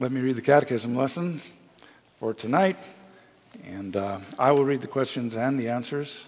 Let me read the catechism lesson for tonight, and I will read the questions and the answers.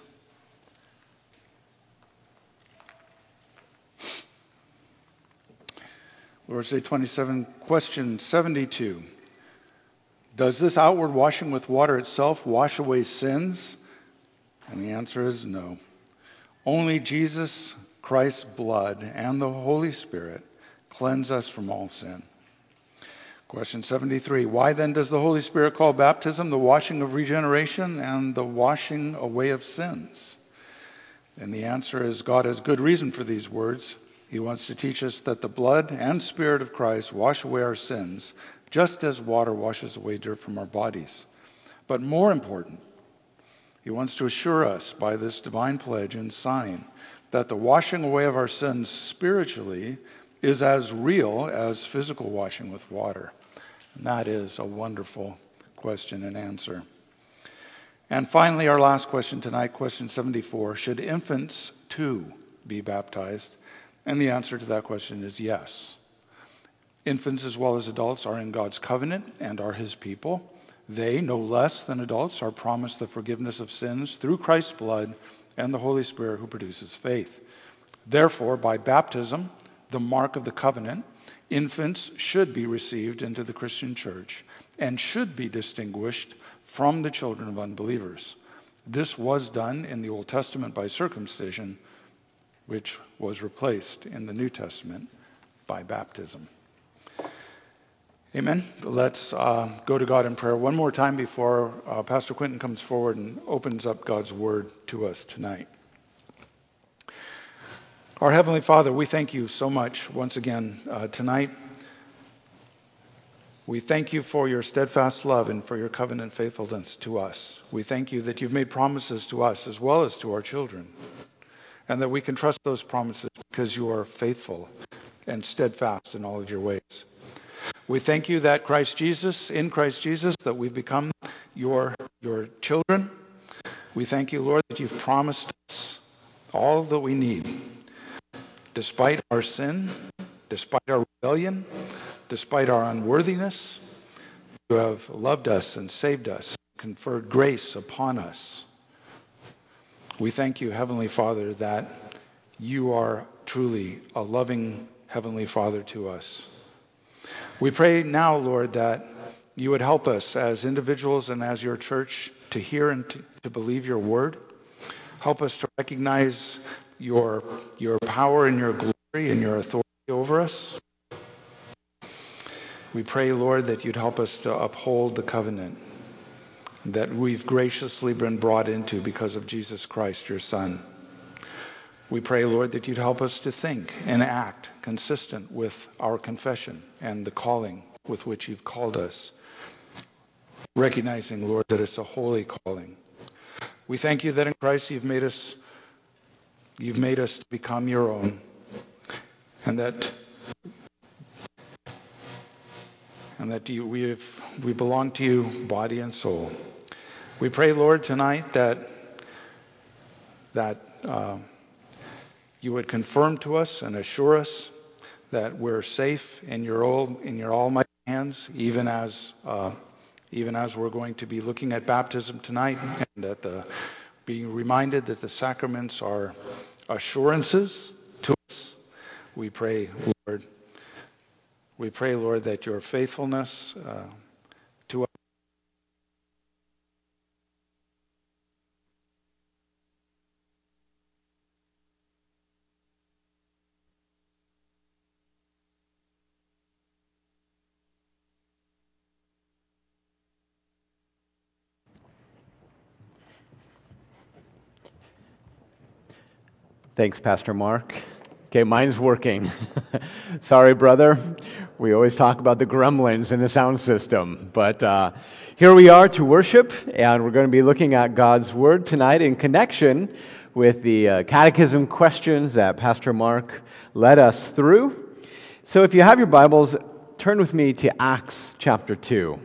Lord's Day 27, question 72. Does this outward washing with water itself wash away sins? And the answer is no. Only Jesus Christ's blood and the Holy Spirit cleanse us from all sin. Question 73. Why then does the Holy Spirit call baptism the washing of regeneration and the washing away of sins? And the answer is God has good reason for these words. He wants to teach us that the blood and Spirit of Christ wash away our sins, just as water washes away dirt from our bodies. But more important, he wants to assure us by this divine pledge and sign that the washing away of our sins spiritually is as real as physical washing with water. And that is a wonderful question and answer. And finally, our last question tonight, question 74. Should infants too be baptized? And the answer to that question is yes. Infants as well as adults are in God's covenant and are his people. They, no less than adults, are promised the forgiveness of sins through Christ's blood and the Holy Spirit who produces faith. Therefore, by baptism, the mark of the covenant, infants should be received into the Christian church and should be distinguished from the children of unbelievers. This was done in the Old Testament by circumcision, which was replaced in the New Testament by baptism. Amen. Let's go to God in prayer one more time before Pastor Quentin comes forward and opens up God's word to us tonight. Our Heavenly Father, we thank you so much once again tonight. We thank you for your steadfast love and for your covenant faithfulness to us. We thank you that you've made promises to us as well as to our children, and that we can trust those promises because you are faithful and steadfast in all of your ways. We thank you that in Christ Jesus, that we've become your children. We thank you, Lord, that you've promised us all that we need. Despite our sin, despite our rebellion, despite our unworthiness, you have loved us and saved us, conferred grace upon us. We thank you, Heavenly Father, that you are truly a loving Heavenly Father to us. We pray now, Lord, that you would help us as individuals and as your church to hear and to believe your word. Help us to recognize your power and your glory and your authority over us. We pray, Lord, that you'd help us to uphold the covenant that we've graciously been brought into because of Jesus Christ, your Son. We pray, Lord, that you'd help us to think and act consistent with our confession and the calling with which you've called us, recognizing, Lord, that it's a holy calling. We thank you that in Christ you've made us to become your own, and that we belong to you, body and soul. We pray, Lord, tonight that you would confirm to us and assure us that we're safe in your almighty hands, even as we're going to be looking at baptism tonight, and that being reminded that the sacraments are assurances to us. We pray, Lord, that your faithfulness to us. Thanks, Pastor Mark. Okay, mine's working. Sorry, brother. We always talk about the gremlins in the sound system. But here we are to worship, and we're going to be looking at God's Word tonight in connection with the catechism questions that Pastor Mark led us through. So if you have your Bibles, turn with me to Acts chapter 2.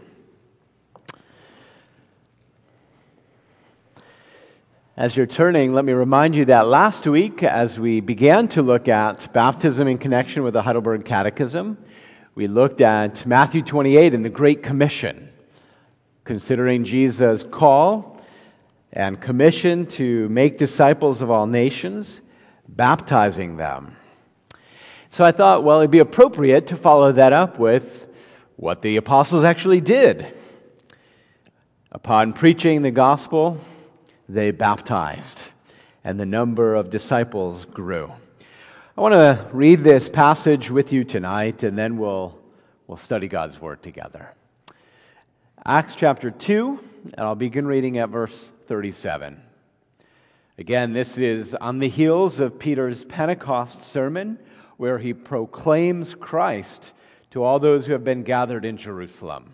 As you're turning, let me remind you that last week, as we began to look at baptism in connection with the Heidelberg Catechism, We looked at Matthew 28 and the Great Commission, considering Jesus' call and commission to make disciples of all nations, baptizing them. So I thought, well, it'd be appropriate to follow that up with what the apostles actually did. Upon preaching the gospel, they baptized, and the number of disciples grew. I want to read this passage with you tonight, and then we'll study God's Word together. Acts chapter 2, and I'll begin reading at verse 37. Again, this is on the heels of Peter's Pentecost sermon, where he proclaims Christ to all those who have been gathered in Jerusalem.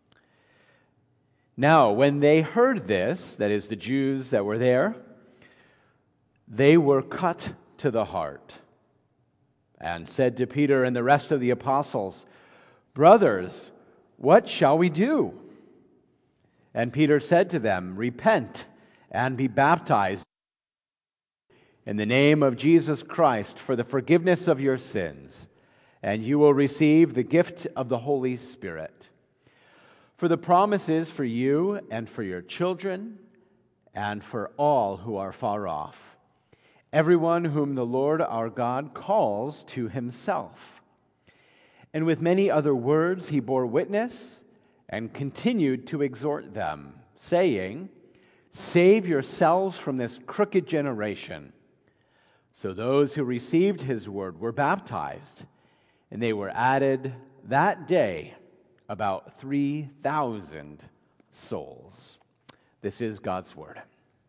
Now, when they heard this, that is, the Jews that were there, they were cut to the heart and said to Peter and the rest of the apostles, "Brothers, what shall we do?" And Peter said to them, "Repent and be baptized in the name of Jesus Christ for the forgiveness of your sins, and you will receive the gift of the Holy Spirit. For the promise is for you and for your children and for all who are far off, everyone whom the Lord our God calls to himself." And with many other words he bore witness and continued to exhort them, saying, "Save yourselves from this crooked generation." So those who received his word were baptized, and they were added that day about 3,000 souls. This is God's word.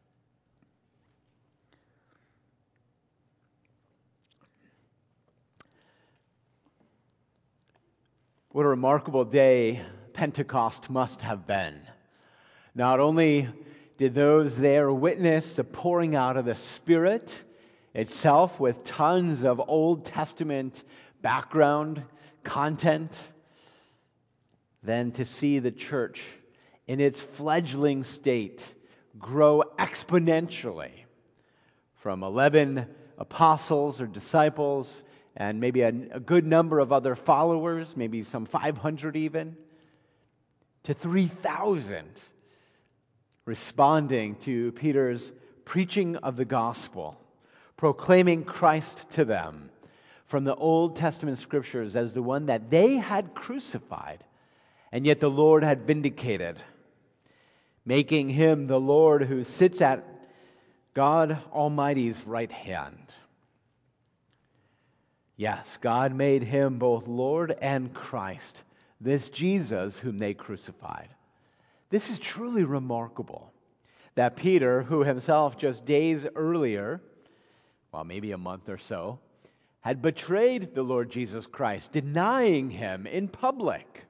What a remarkable day Pentecost must have been. Not only did those there witness the pouring out of the Spirit itself with tons of Old Testament background content, then to see the church in its fledgling state grow exponentially from 11 apostles or disciples and maybe a good number of other followers, maybe some 500 even, to 3,000 responding to Peter's preaching of the gospel, proclaiming Christ to them from the Old Testament scriptures as the one that they had crucified, and yet the Lord had vindicated, making him the Lord who sits at God Almighty's right hand. Yes, God made him both Lord and Christ, this Jesus whom they crucified. This is truly remarkable that Peter, who himself just days earlier, well, maybe a month or so, had betrayed the Lord Jesus Christ, denying him in public,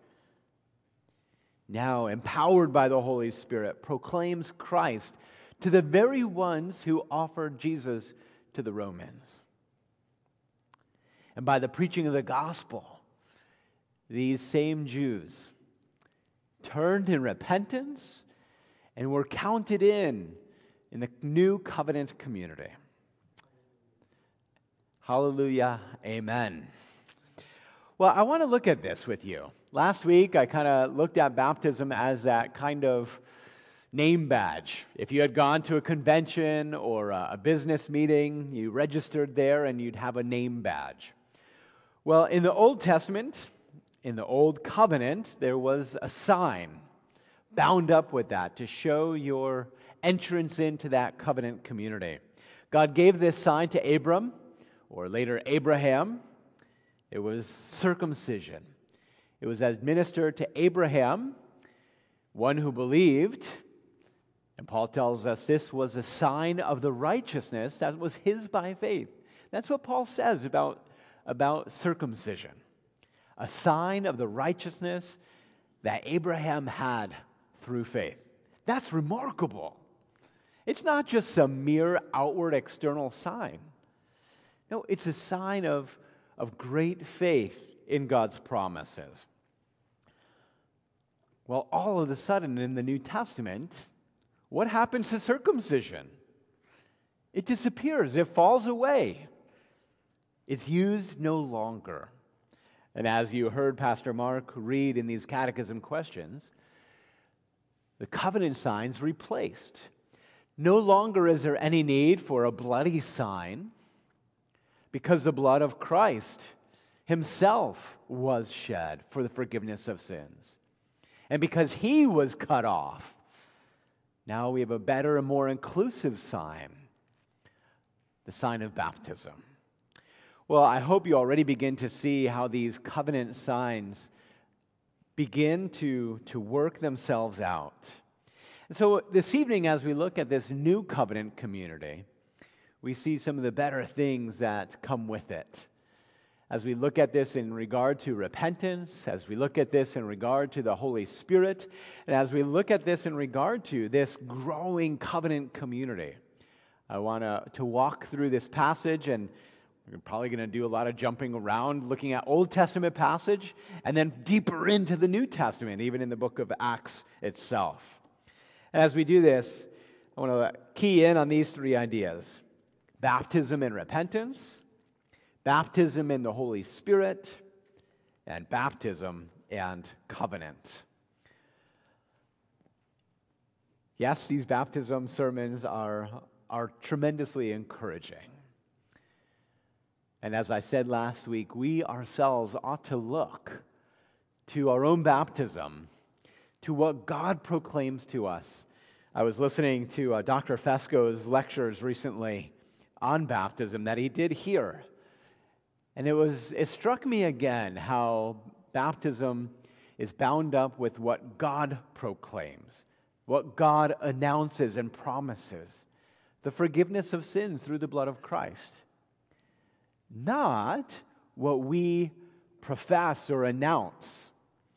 now empowered by the Holy Spirit, proclaims Christ to the very ones who offered Jesus to the Romans. And by the preaching of the gospel, these same Jews turned in repentance and were counted in the new covenant community. Hallelujah, amen. Well, I want to look at this with you. Last week, I kind of looked at baptism as that kind of name badge. If you had gone to a convention or a business meeting, you registered there and you'd have a name badge. Well, in the Old Testament, in the Old Covenant, there was a sign bound up with that to show your entrance into that covenant community. God gave this sign to Abram, or later Abraham. It was circumcision. It was administered to Abraham, one who believed, and Paul tells us this was a sign of the righteousness that was his by faith. That's what Paul says about circumcision. A sign of the righteousness that Abraham had through faith. That's remarkable. It's not just some mere outward external sign. No, it's a sign of great faith in God's promises. Well, all of a sudden in the New Testament, what happens to circumcision? It disappears. It falls away. It's used no longer. And as you heard Pastor Mark read in these catechism questions, the covenant signs replaced. No longer is there any need for a bloody sign because the blood of Christ himself was shed for the forgiveness of sins. And because he was cut off, now we have a better and more inclusive sign, the sign of baptism. Well, I hope you already begin to see how these covenant signs begin to work themselves out. And so this evening, as we look at this new covenant community, we see some of the better things that come with it. As we look at this in regard to repentance, as we look at this in regard to the Holy Spirit, and as we look at this in regard to this growing covenant community, I want to walk through this passage, and we're probably going to do a lot of jumping around, looking at Old Testament passage, and then deeper into the New Testament, even in the book of Acts itself. And as we do this, I want to key in on these three ideas: baptism and repentance, baptism in the Holy Spirit, and baptism and covenant. Yes, these baptism sermons are tremendously encouraging. And as I said last week, we ourselves ought to look to our own baptism, to what God proclaims to us. I was listening to Dr. Fesco's lectures recently on baptism that he did here. And it struck me again how baptism is bound up with what God proclaims, what God announces and promises, the forgiveness of sins through the blood of Christ. Not what we profess or announce.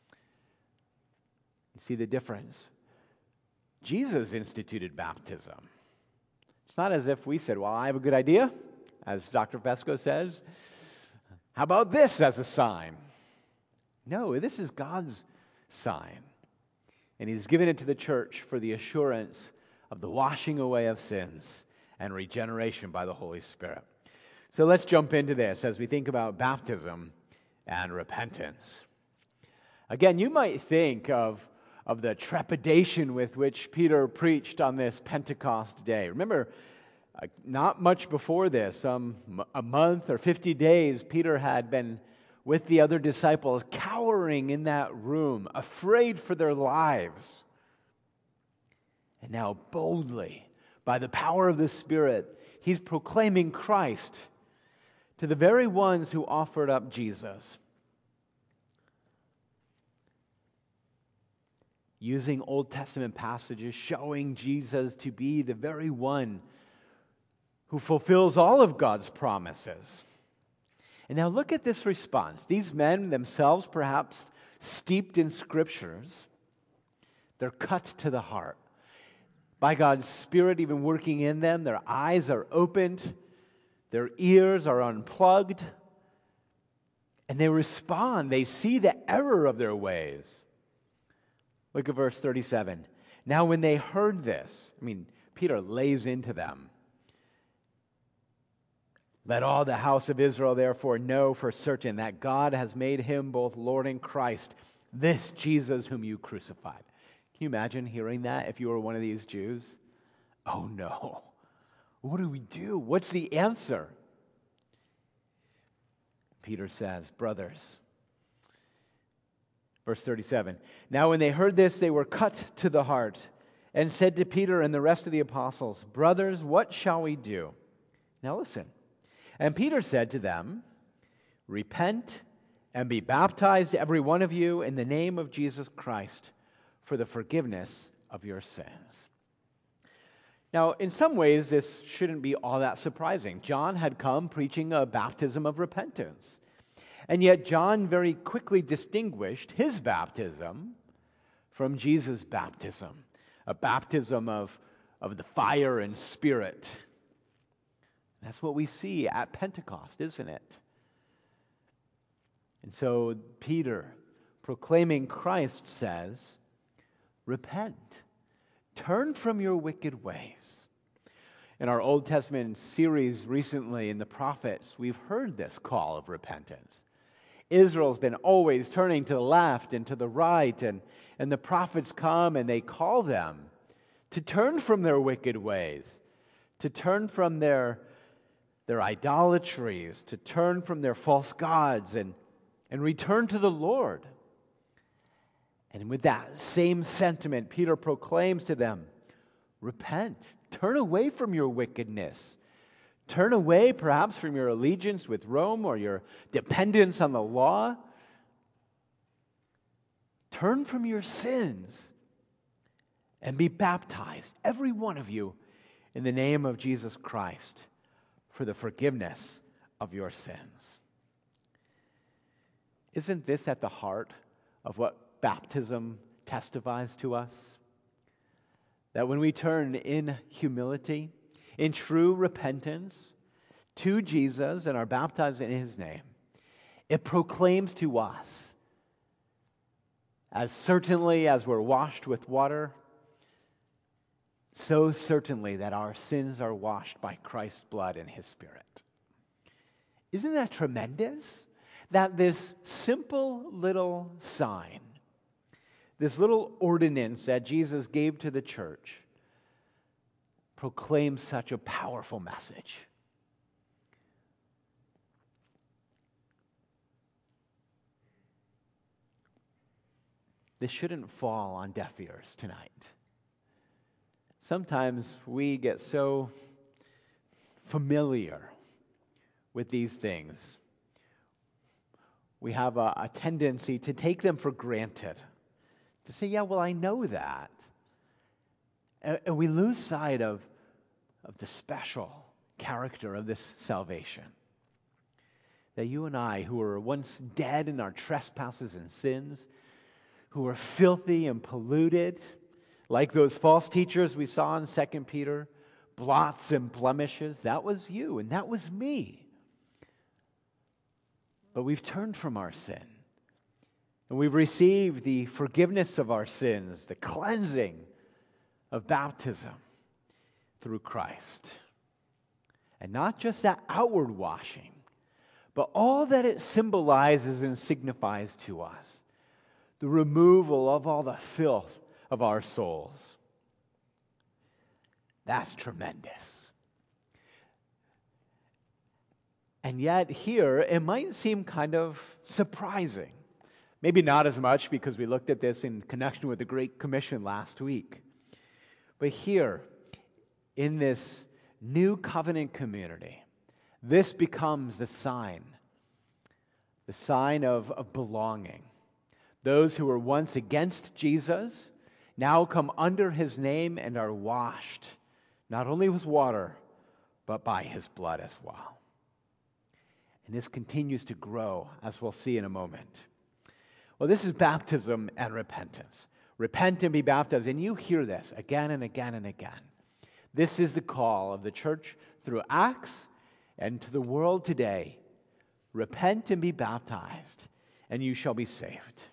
You see the difference? Jesus instituted baptism. It's not as if we said, well, I have a good idea, as Dr. Fesco says. How about this as a sign? No, this is God's sign. And He's given it to the church for the assurance of the washing away of sins and regeneration by the Holy Spirit. So let's jump into this as we think about baptism and repentance. Again, you might think of the trepidation with which Peter preached on this Pentecost day. Remember, not much before this, a month or 50 days, Peter had been with the other disciples, cowering in that room, afraid for their lives. And now boldly, by the power of the Spirit, he's proclaiming Christ to the very ones who offered up Jesus. Using Old Testament passages, showing Jesus to be the very one who fulfills all of God's promises. And now look at this response. These men themselves, perhaps steeped in scriptures, they're cut to the heart. By God's Spirit even working in them, their eyes are opened, their ears are unplugged, and they respond. They see the error of their ways. Look at verse 37. Now when they heard this, Peter lays into them. Let all the house of Israel therefore know for certain that God has made him both Lord and Christ, this Jesus whom you crucified. Can you imagine hearing that if you were one of these Jews? Oh no. What do we do? What's the answer? Peter says, brothers, verse 37, now when they heard this, they were cut to the heart and said to Peter and the rest of the apostles, brothers, what shall we do? Now listen. And Peter said to them, repent and be baptized, every one of you, in the name of Jesus Christ, for the forgiveness of your sins. Now, in some ways, this shouldn't be all that surprising. John had come preaching a baptism of repentance. And yet John very quickly distinguished his baptism from Jesus' baptism, a baptism of the fire and spirit. That's what we see at Pentecost, isn't it? And so Peter, proclaiming Christ, says, repent, turn from your wicked ways. In our Old Testament series recently in the prophets, we've heard this call of repentance. Israel's been always turning to the left and to the right, and the prophets come and they call them to turn from their wicked ways, to turn from their idolatries, to turn from their false gods and return to the Lord. And with that same sentiment, Peter proclaims to them, repent, turn away from your wickedness. Turn away perhaps from your allegiance with Rome or your dependence on the law. Turn from your sins and be baptized, every one of you, in the name of Jesus Christ for the forgiveness of your sins. Isn't this at the heart of what baptism testifies to us? That when we turn in humility, in true repentance to Jesus and are baptized in His name, it proclaims to us, as certainly as we're washed with water, so certainly that our sins are washed by Christ's blood and His Spirit. Isn't that tremendous? That this simple little sign, this little ordinance that Jesus gave to the church, proclaims such a powerful message. This shouldn't fall on deaf ears tonight. Sometimes we get so familiar with these things. We have a tendency to take them for granted, to say, yeah, well, I know that. And we lose sight of the special character of this salvation. That you and I, who were once dead in our trespasses and sins, who were filthy and polluted, like those false teachers we saw in 2 Peter, blots and blemishes, that was you and that was me. But we've turned from our sin, and we've received the forgiveness of our sins, the cleansing of baptism through Christ. And not just that outward washing, but all that it symbolizes and signifies to us. The removal of all the filth of our souls. That's tremendous. And yet here, it might seem kind of surprising. Maybe not as much because we looked at this in connection with the Great Commission last week. But here, in this new covenant community, this becomes the sign of belonging. Those who were once against Jesus now come under His name and are washed, not only with water, but by His blood as well. And this continues to grow, as we'll see in a moment. Well, this is baptism and repentance. Repent and be baptized. And you hear this again and again and again. This is the call of the church through Acts and to the world today. Repent and be baptized, and you shall be saved.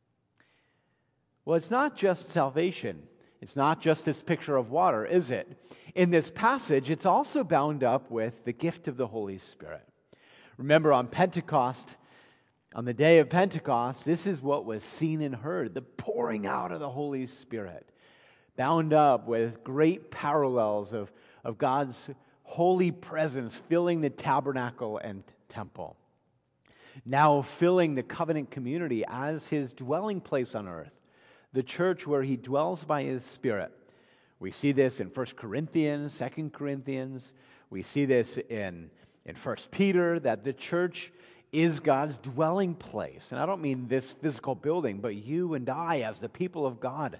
Well, it's not just salvation. It's not just this picture of water, is it? In this passage, it's also bound up with the gift of the Holy Spirit. Remember, on Pentecost, on the day of Pentecost, this is what was seen and heard, the pouring out of the Holy Spirit, bound up with great parallels of God's holy presence filling the tabernacle and temple. Now filling the covenant community as His dwelling place on earth, the church where He dwells by His Spirit. We see this in 1 Corinthians, 2 Corinthians. We see this in 1 Peter, that the church is God's dwelling place. And I don't mean this physical building, but you and I as the people of God.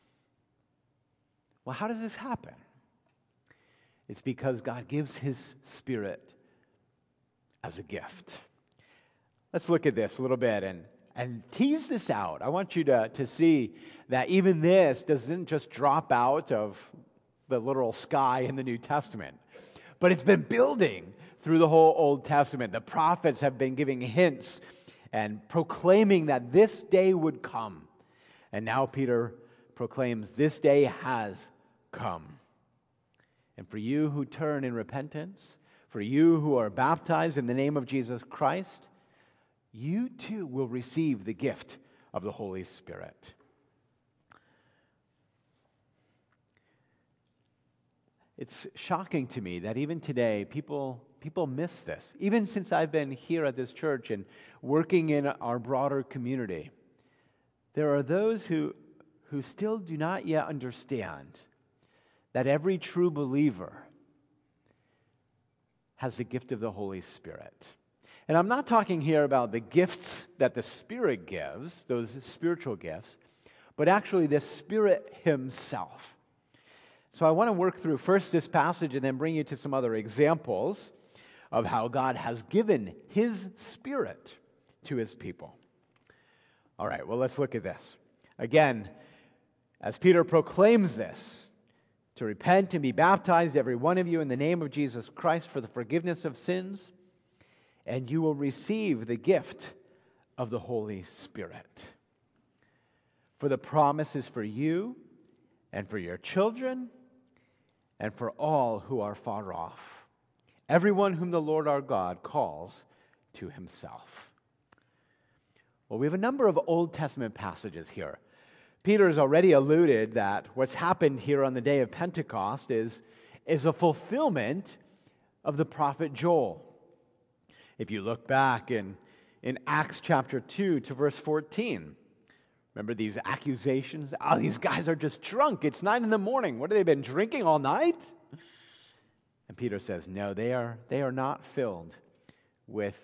Well, how does this happen? It's because God gives His Spirit as a gift. Let's look at this a little bit and tease this out. I want you to see that even this doesn't just drop out of the literal sky in the New Testament, but it's been building through the whole Old Testament. The prophets have been giving hints and proclaiming that this day would come. And now Peter proclaims this day has come. And for you who turn in repentance, for you who are baptized in the name of Jesus Christ, you too will receive the gift of the Holy Spirit. It's shocking to me that even today people miss this. Even since I've been here at this church and working in our broader community, there are those who still do not yet understand that every true believer has the gift of the Holy Spirit. And I'm not talking here about the gifts that the Spirit gives, those spiritual gifts, but actually the Spirit Himself. So I want to work through first this passage and then bring you to some other examples of how God has given His Spirit to His people. All right, well, let's look at this. Again, as Peter proclaims this, to repent and be baptized, every one of you, in the name of Jesus Christ for the forgiveness of sins, and you will receive the gift of the Holy Spirit. For the promise is for you and for your children and for all who are far off, everyone whom the Lord our God calls to Himself. Well, we have a number of Old Testament passages here. Peter has already alluded that what's happened here on the day of Pentecost is a fulfillment of the prophet Joel. If you look back in Acts chapter 2 to verse 14, remember these accusations? Oh, these guys are just drunk. It's 9 a.m. What, have they been drinking all night? And Peter says, no, they are not filled with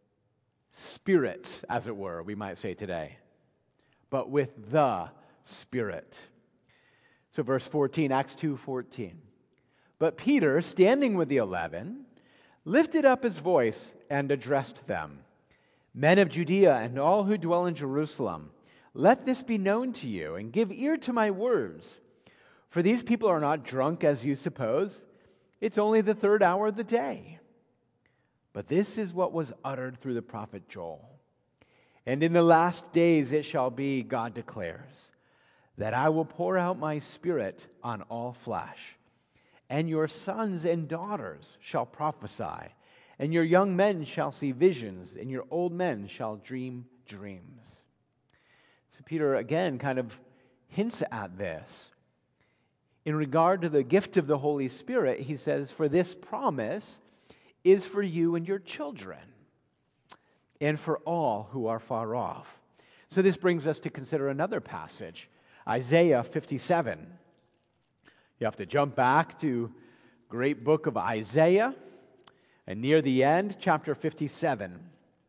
spirits, as it were, we might say today, but with the Spirit. So verse 14, Acts 2:14. But Peter, standing with the 11, lifted up his voice and addressed them. Men of Judea and all who dwell in Jerusalem, let this be known to you, and give ear to my words. For these people are not drunk as you suppose. It's only the 3rd hour of the day. But this is what was uttered through the prophet Joel. And in the last days it shall be, God declares, that I will pour out my Spirit on all flesh. And your sons and daughters shall prophesy, and your young men shall see visions, and your old men shall dream dreams. So Peter again kind of hints at this. In regard to the gift of the Holy Spirit, he says, for this promise is for you and your children, and for all who are far off. So this brings us to consider another passage, Isaiah 57. You have to jump back to great book of Isaiah, and near the end, chapter 57.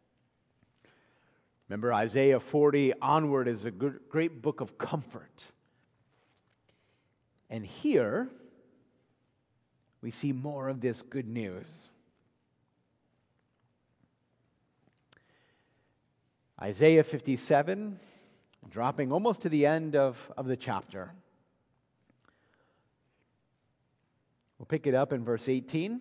Remember, Isaiah 40 onward is a great book of comfort. And here, we see more of this good news. Isaiah 57, dropping almost to the end of the chapter. We'll pick it up in verse 18.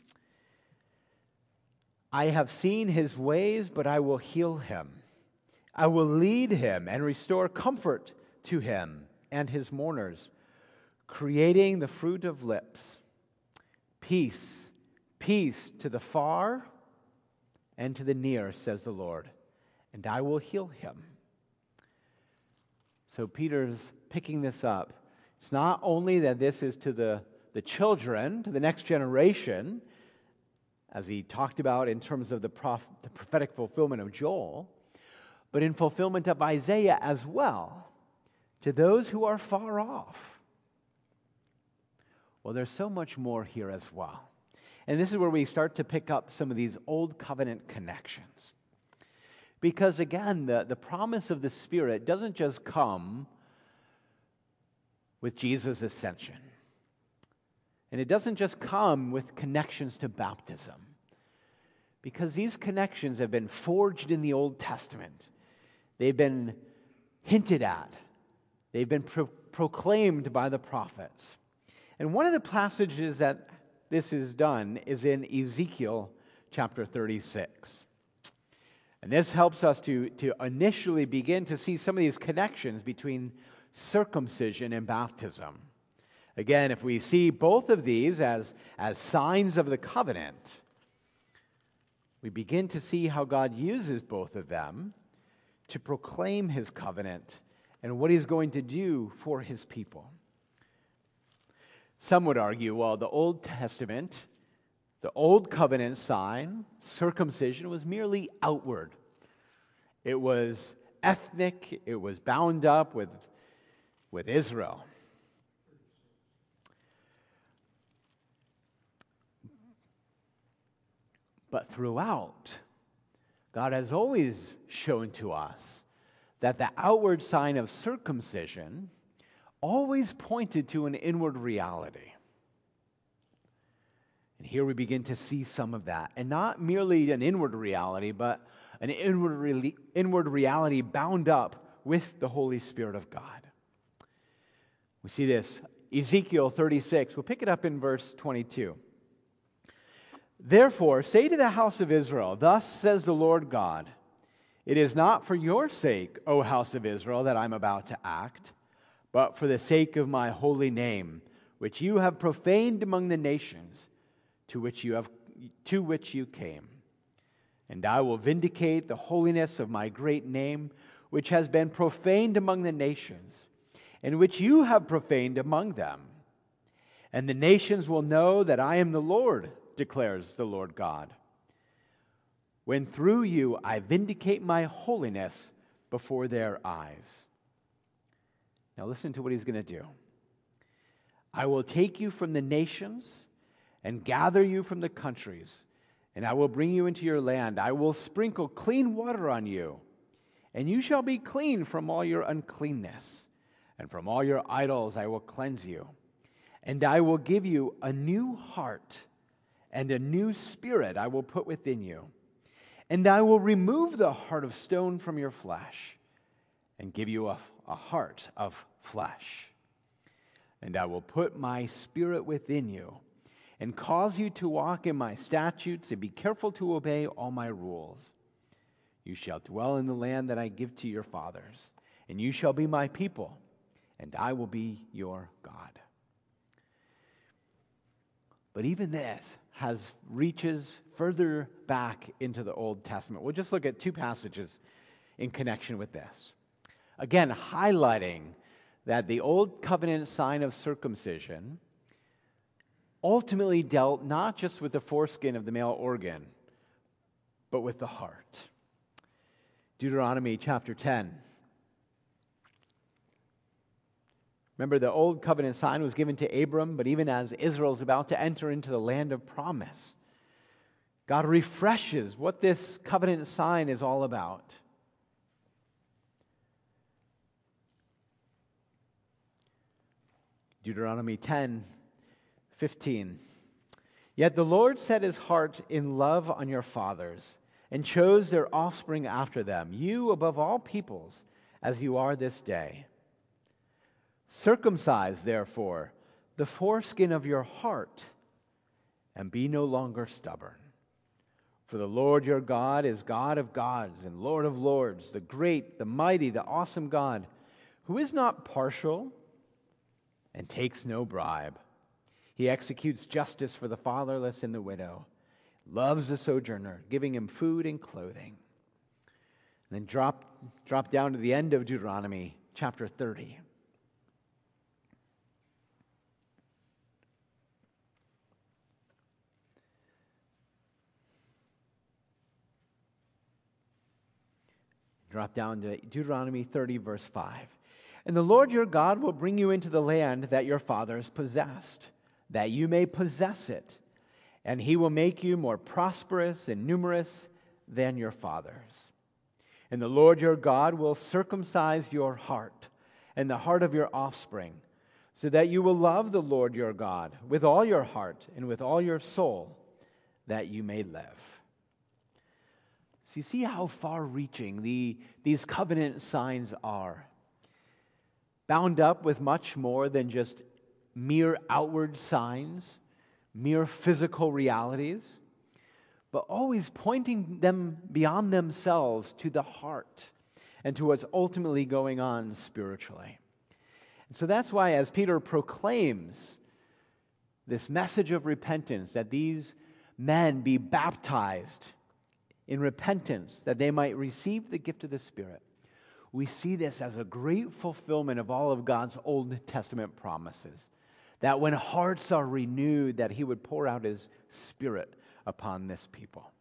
I have seen his ways, but I will heal him. I will lead him and restore comfort to him and his mourners, creating the fruit of lips. Peace, peace to the far and to the near, says the Lord, and I will heal him. So Peter's picking this up. It's not only that this is to the children, to the next generation, as he talked about in terms of the prophetic fulfillment of Joel, but in fulfillment of Isaiah as well, to those who are far off. Well, there's so much more here as well. And this is where we start to pick up some of these old covenant connections. Because again, the promise of the Spirit doesn't just come with Jesus' ascension. And it doesn't just come with connections to baptism. Because these connections have been forged in the Old Testament. They've been hinted at. They've been proclaimed by the prophets. And one of the passages that this is done is in Ezekiel chapter 36. And this helps us to initially begin to see some of these connections between circumcision and baptism. Again, if we see both of these as signs of the covenant, we begin to see how God uses both of them to proclaim his covenant and what he's going to do for his people. Some would argue, well, the Old Testament, the Old Covenant sign, circumcision, was merely outward. It was ethnic, it was bound up with Israel. But throughout, God has always shown to us that the outward sign of circumcision always pointed to an inward reality. And here we begin to see some of that. And not merely an inward reality, but an inward reality bound up with the Holy Spirit of God. We see this, Ezekiel 36. We'll pick it up in verse 22. Therefore, say to the house of Israel, thus says the Lord God, it is not for your sake, O house of Israel, that I'm about to act, but for the sake of my holy name, which you have profaned among the nations to which you came. And I will vindicate the holiness of my great name, which has been profaned among the nations, and which you have profaned among them. And the nations will know that I am the Lord, declares the Lord God, when through you I vindicate my holiness before their eyes. Now listen to what he's going to do. I will take you from the nations and gather you from the countries, and I will bring you into your land. I will sprinkle clean water on you, and you shall be clean from all your uncleanness, and from all your idols I will cleanse you. And I will give you a new heart, and a new spirit I will put within you. And I will remove the heart of stone from your flesh, and give you a heart of flesh. And I will put my spirit within you, and cause you to walk in my statutes, and be careful to obey all my rules. You shall dwell in the land that I give to your fathers, and you shall be my people, and I will be your God. But even this reaches further back into the Old Testament. We'll just look at two passages in connection with this. Again, highlighting that the Old Covenant sign of circumcision ultimately dealt not just with the foreskin of the male organ, but with the heart. Deuteronomy chapter 10. Remember, the Old Covenant sign was given to Abram, but even as Israel is about to enter into the land of promise, God refreshes what this covenant sign is all about. Deuteronomy 10:15. Yet the Lord set his heart in love on your fathers, and chose their offspring after them, you above all peoples, as you are this day. Circumcise, therefore, the foreskin of your heart, and be no longer stubborn. For the Lord your God is God of gods and Lord of lords, the great, the mighty, the awesome God, who is not partial and takes no bribe. He executes justice for the fatherless and the widow, loves the sojourner, giving him food and clothing. And then drop down to the end of Deuteronomy chapter 30. Drop down to Deuteronomy 30, verse 5. And the Lord your God will bring you into the land that your fathers possessed, that you may possess it. And he will make you more prosperous and numerous than your fathers. And the Lord your God will circumcise your heart and the heart of your offspring, so that you will love the Lord your God with all your heart and with all your soul, that you may live. So you see how far-reaching these covenant signs are. Bound up with much more than just mere outward signs, mere physical realities, but always pointing them beyond themselves to the heart and to what's ultimately going on spiritually. And so that's why, as Peter proclaims this message of repentance, that these men be baptized in repentance that they might receive the gift of the Spirit. We see this as a great fulfillment of all of God's Old Testament promises, that when hearts are renewed, that He would pour out His Spirit upon this people.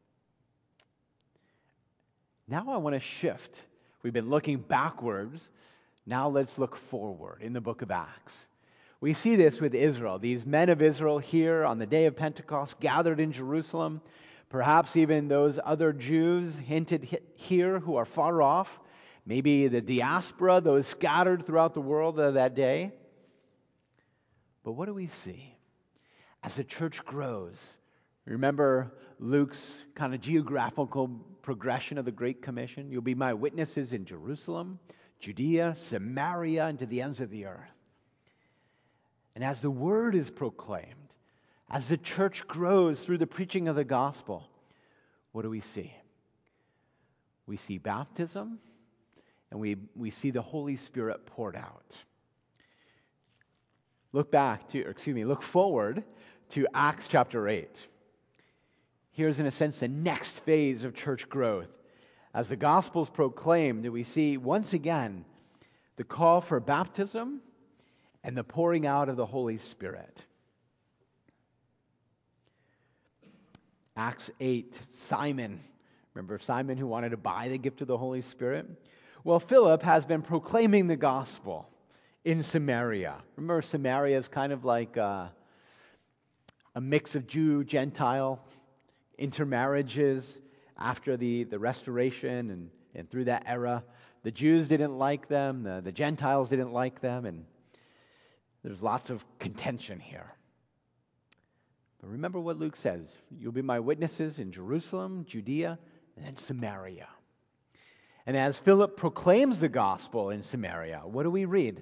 Now I want to shift. We've been looking backwards. Now let's look forward in the book of Acts. We see this with Israel. These men of Israel here on the day of Pentecost gathered in Jerusalem. Perhaps even those other Jews hinted here who are far off. Maybe the diaspora, those scattered throughout the world of that day. But what do we see? As the church grows, remember Luke's kind of geographical progression of the Great Commission? You'll be my witnesses in Jerusalem, Judea, Samaria, and to the ends of the earth. And as the word is proclaimed, as the church grows through the preaching of the gospel, what do we see? We see baptism, and we see the Holy Spirit poured out. Look forward to Acts chapter 8. Here's, in a sense, the next phase of church growth. As the gospel is proclaimed, we see once again the call for baptism and the pouring out of the Holy Spirit. Acts 8, Simon. Remember Simon who wanted to buy the gift of the Holy Spirit? Well, Philip has been proclaiming the gospel in Samaria. Remember, Samaria is kind of like a mix of Jew, Gentile, intermarriages after the Restoration and through that era. The Jews didn't like them, the Gentiles didn't like them, and there's lots of contention here. But remember what Luke says, you'll be my witnesses in Jerusalem, Judea, and then Samaria. And as Philip proclaims the gospel in Samaria, what do we read?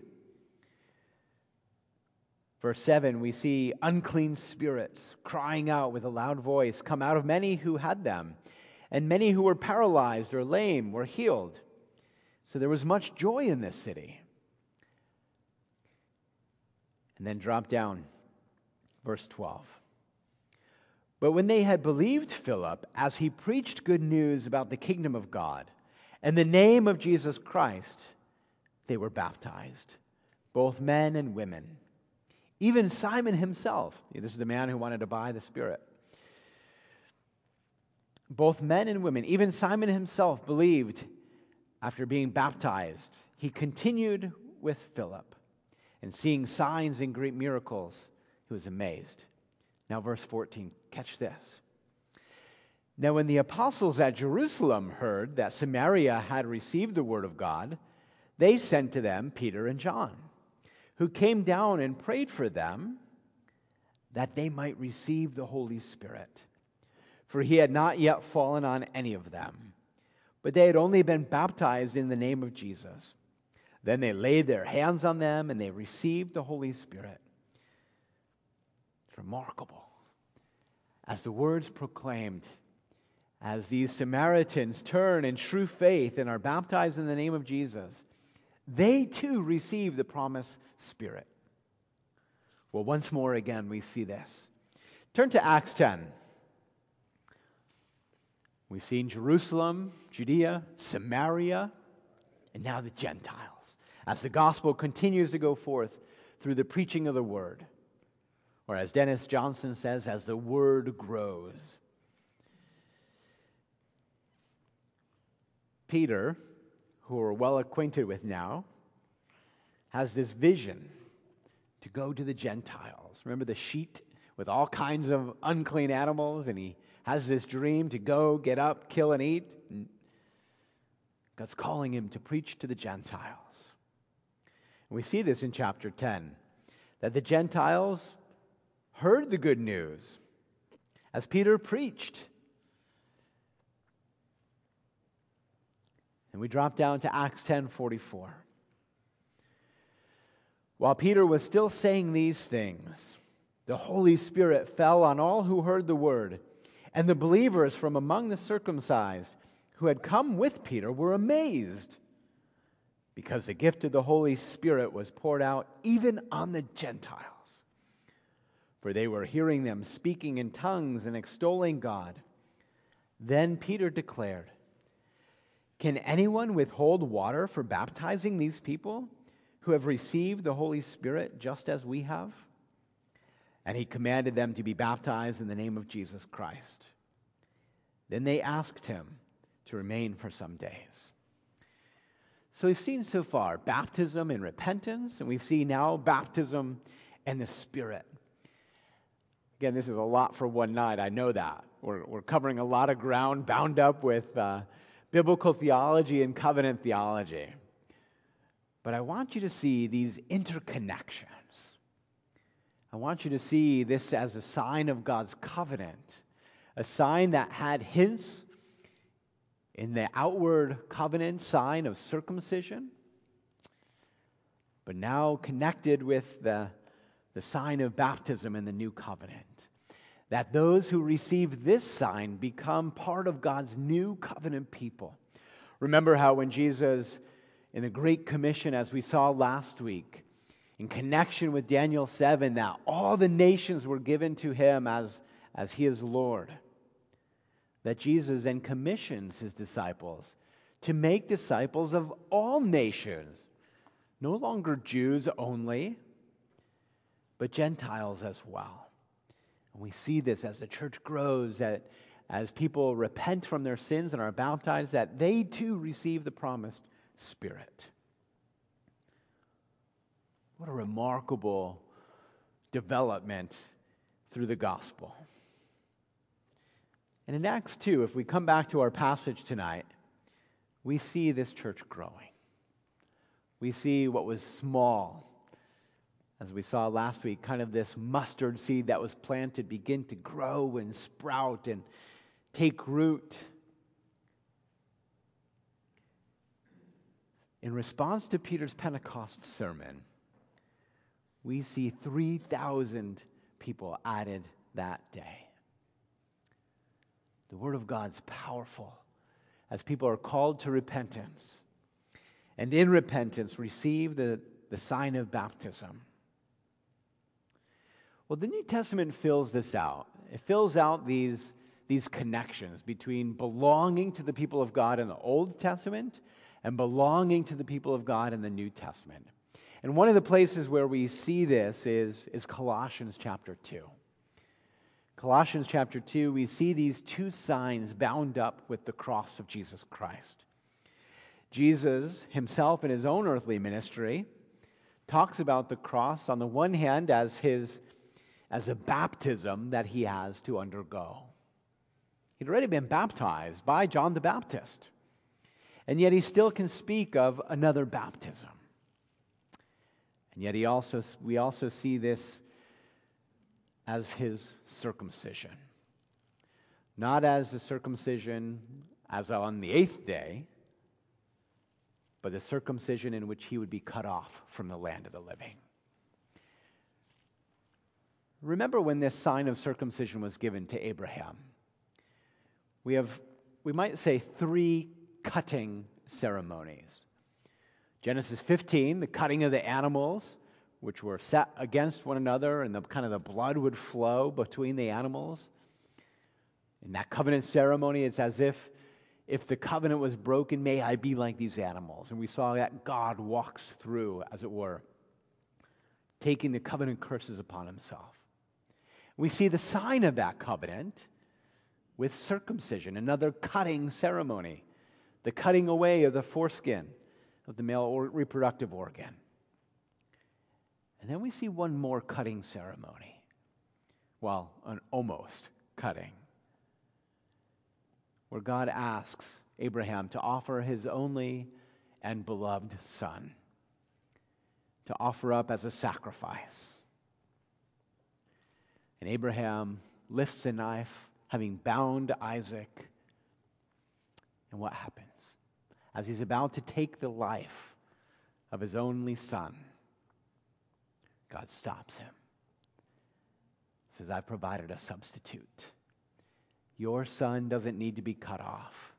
Verse 7, we see unclean spirits crying out with a loud voice come out of many who had them, and many who were paralyzed or lame were healed. So there was much joy in this city. And then drop down, verse 12. But when they had believed Philip as he preached good news about the kingdom of God and the name of Jesus Christ, they were baptized, both men and women. Even Simon himself, this is the man who wanted to buy the Spirit. Both men and women, even Simon himself believed after being baptized. He continued with Philip, and seeing signs and great miracles, he was amazed. Now verse 14, catch this. Now when the apostles at Jerusalem heard that Samaria had received the word of God, they sent to them Peter and John, who came down and prayed for them that they might receive the Holy Spirit. For he had not yet fallen on any of them, but they had only been baptized in the name of Jesus. Then they laid their hands on them and they received the Holy Spirit. It's remarkable. As the words proclaimed, as these Samaritans turn in true faith and are baptized in the name of Jesus, they too receive the promised Spirit. Well, once more again, we see this. Turn to Acts 10. We've seen Jerusalem, Judea, Samaria, and now the Gentiles, as the gospel continues to go forth through the preaching of the word. Or as Dennis Johnson says, as the word grows. Peter, who we're well acquainted with now, has this vision to go to the Gentiles. Remember the sheet with all kinds of unclean animals, and he has this dream to go, get up, kill, and eat. And God's calling him to preach to the Gentiles. And we see this in chapter 10, that the Gentiles heard the good news as Peter preached. And we drop down to Acts 10:44. While Peter was still saying these things, the Holy Spirit fell on all who heard the word, and the believers from among the circumcised who had come with Peter were amazed, because the gift of the Holy Spirit was poured out even on the Gentiles. For they were hearing them speaking in tongues and extolling God. Then Peter declared, "Can anyone withhold water for baptizing these people who have received the Holy Spirit just as we have?" And he commanded them to be baptized in the name of Jesus Christ. Then they asked him to remain for some days. So we've seen so far baptism and repentance, and we've seen now baptism and the Spirit. Again, this is a lot for one night, I know that. We're covering a lot of ground bound up with biblical theology and covenant theology. But I want you to see these interconnections. I want you to see this as a sign of God's covenant, a sign that had hints in the outward covenant sign of circumcision, but now connected with the sign of baptism in the new covenant. That those who receive this sign become part of God's new covenant people. Remember how when Jesus, in the Great Commission, as we saw last week, in connection with Daniel 7, that all the nations were given to him as he is Lord. That Jesus then commissions his disciples to make disciples of all nations, no longer Jews only, but Gentiles as well. And we see this as the church grows, that as people repent from their sins and are baptized, that they too receive the promised Spirit. What a remarkable development through the gospel. And in Acts 2, if we come back to our passage tonight, we see this church growing. We see what was small, as we saw last week, kind of this mustard seed that was planted begin to grow and sprout and take root. In response to Peter's Pentecost sermon, we see 3,000 people added that day. The Word of God's powerful as people are called to repentance, and in repentance receive the sign of baptism. Well, the New Testament fills this out. It fills out these connections between belonging to the people of God in the Old Testament and belonging to the people of God in the New Testament. And one of the places where we see this is Colossians chapter 2. Colossians chapter 2, we see these two signs bound up with the cross of Jesus Christ. Jesus himself in his own earthly ministry talks about the cross on the one hand as a baptism that he has to undergo. He'd already been baptized by John the Baptist, and yet he still can speak of another baptism. And yet we also see this as his circumcision. Not as the circumcision as on the 8th day, but the circumcision in which he would be cut off from the land of the living. Remember when this sign of circumcision was given to Abraham? We might say 3 cutting ceremonies. Genesis 15, the cutting of the animals, which were set against one another, and the blood would flow between the animals. In that covenant ceremony, it's as if the covenant was broken, may I be like these animals. And we saw that God walks through, as it were, taking the covenant curses upon himself. We see the sign of that covenant with circumcision, another cutting ceremony, the cutting away of the foreskin of the male or reproductive organ. And then we see one more cutting ceremony. Well, an almost cutting, where God asks Abraham to offer his only and beloved son, to offer up as a sacrifice. And Abraham lifts a knife, having bound Isaac. And what happens? As he's about to take the life of his only son, God stops him. Says, I've provided a substitute. Your son doesn't need to be cut off.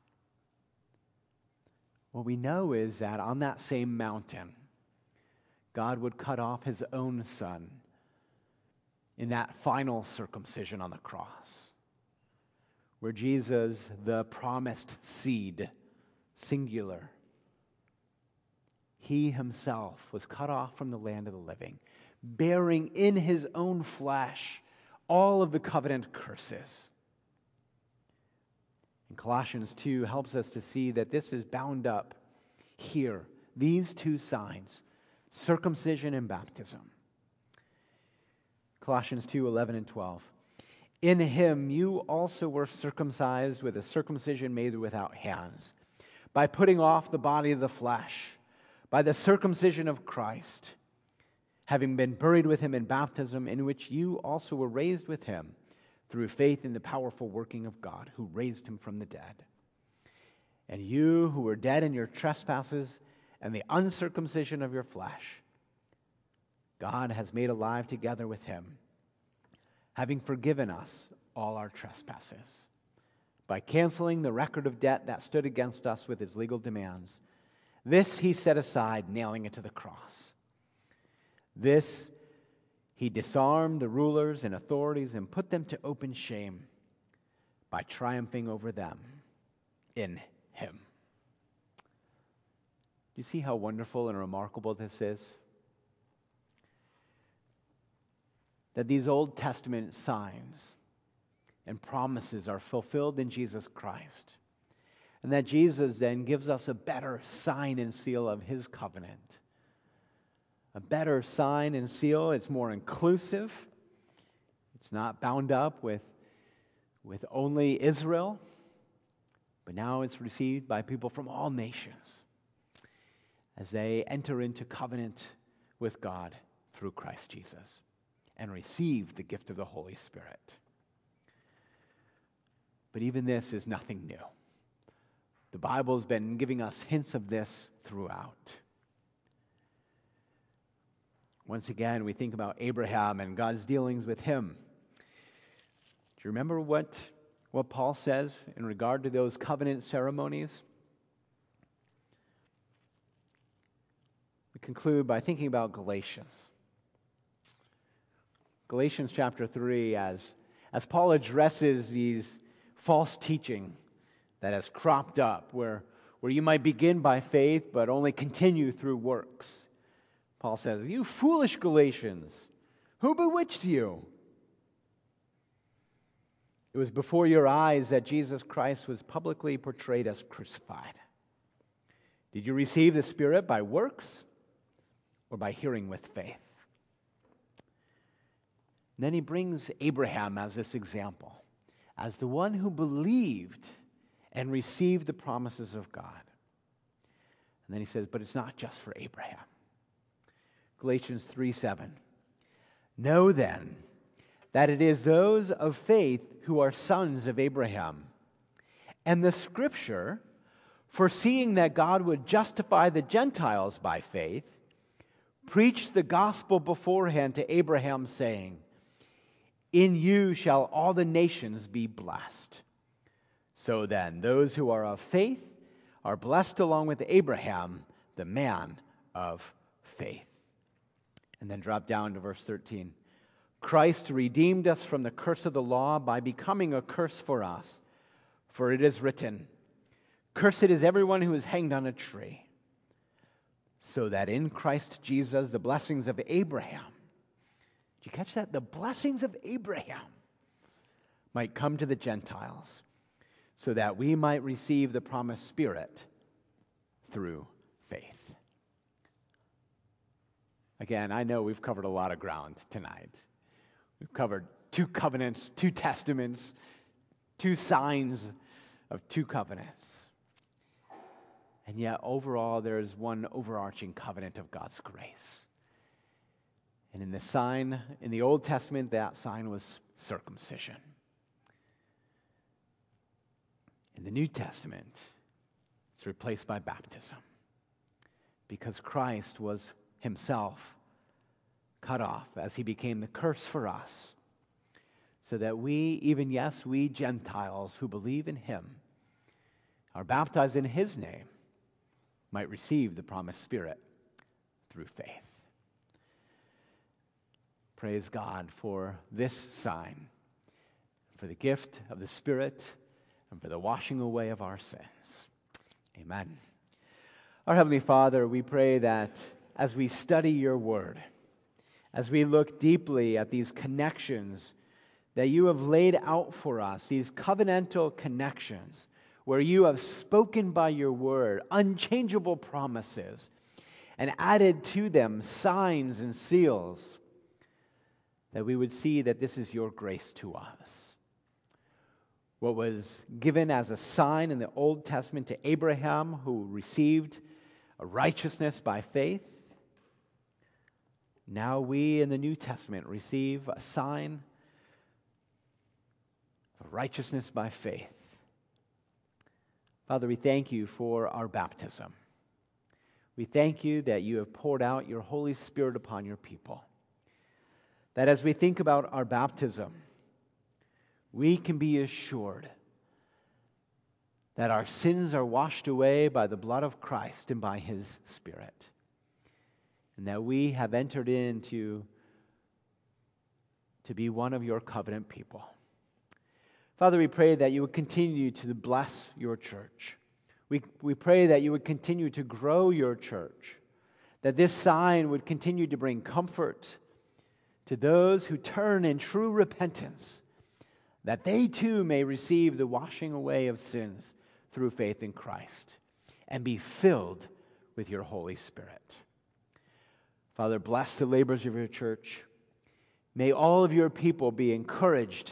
What we know is that on that same mountain, God would cut off his own son in that final circumcision on the cross, where Jesus, the promised seed, singular, he himself was cut off from the land of the living, bearing in his own flesh all of the covenant curses. And Colossians 2 helps us to see that this is bound up here, these two signs, circumcision and baptism. Colossians 2:11 and 12. In him you also were circumcised with a circumcision made without hands, by putting off the body of the flesh, by the circumcision of Christ, having been buried with him in baptism, in which you also were raised with him through faith in the powerful working of God, who raised him from the dead. And you who were dead in your trespasses and the uncircumcision of your flesh, God has made alive together with him, having forgiven us all our trespasses, by canceling the record of debt that stood against us with its legal demands. This he set aside, nailing it to the cross. This he disarmed the rulers and authorities and put them to open shame by triumphing over them in him. Do you see how wonderful and remarkable this is? That these Old Testament signs and promises are fulfilled in Jesus Christ. And that Jesus then gives us a better sign and seal of his covenant. A better sign and seal. It's more inclusive. It's not bound up with only Israel, but now it's received by people from all nations as they enter into covenant with God through Christ Jesus and receive the gift of the Holy Spirit. But even this is nothing new. The Bible's been giving us hints of this throughout. Once again, we think about Abraham and God's dealings with him. Do you remember what Paul says in regard to those covenant ceremonies? We conclude by thinking about Galatians. Galatians chapter 3, as Paul addresses these false teaching that has cropped up, where you might begin by faith but only continue through works. Paul says, "You foolish Galatians, who bewitched you? It was before your eyes that Jesus Christ was publicly portrayed as crucified. Did you receive the Spirit by works or by hearing with faith?" And then he brings Abraham as this example, as the one who believed and received the promises of God. And then he says, but it's not just for Abraham. Galatians 3:7. Know then that it is those of faith who are sons of Abraham. And the Scripture, foreseeing that God would justify the Gentiles by faith, preached the gospel beforehand to Abraham, saying, "In you shall all the nations be blessed." So then, those who are of faith are blessed along with Abraham, the man of faith. And then drop down to verse 13. Christ redeemed us from the curse of the law by becoming a curse for us. For it is written, "Cursed is everyone who is hanged on a tree," so that in Christ Jesus the blessings of Abraham, did you catch that? The blessings of Abraham might come to the Gentiles, so that we might receive the promised Spirit through faith. Again, I know we've covered a lot of ground tonight. We've covered 2 covenants, 2 testaments, 2 signs of 2 covenants. And yet, overall, there is one overarching covenant of God's grace. And in the Old Testament, that sign was circumcision. In the New Testament, it's replaced by baptism, because Christ was himself cut off as he became the curse for us, so that we Gentiles who believe in him, are baptized in his name, might receive the promised Spirit through faith. Praise God for this sign, for the gift of the Spirit and for the washing away of our sins. Amen. Our Heavenly Father, we pray that as we study your word, as we look deeply at these connections that you have laid out for us, these covenantal connections, where you have spoken by your word unchangeable promises and added to them signs and seals, that we would see that this is your grace to us. What was given as a sign in the Old Testament to Abraham, who received a righteousness by faith, now we in the New Testament receive a sign of righteousness by faith. Father, we thank you for our baptism. We thank you that you have poured out your Holy Spirit upon your people. That as we think about our baptism, we can be assured that our sins are washed away by the blood of Christ and by His Spirit, and that we have entered into to be one of your covenant people. Father, we pray that you would continue to bless your church. We pray that you would continue to grow your church, that this sign would continue to bring comfort to those who turn in true repentance, that they too may receive the washing away of sins through faith in Christ and be filled with your Holy Spirit. Father, bless the labors of your church. May all of your people be encouraged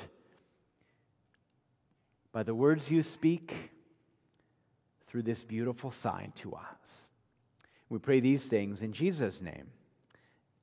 by the words you speak through this beautiful sign to us. We pray these things in Jesus' name.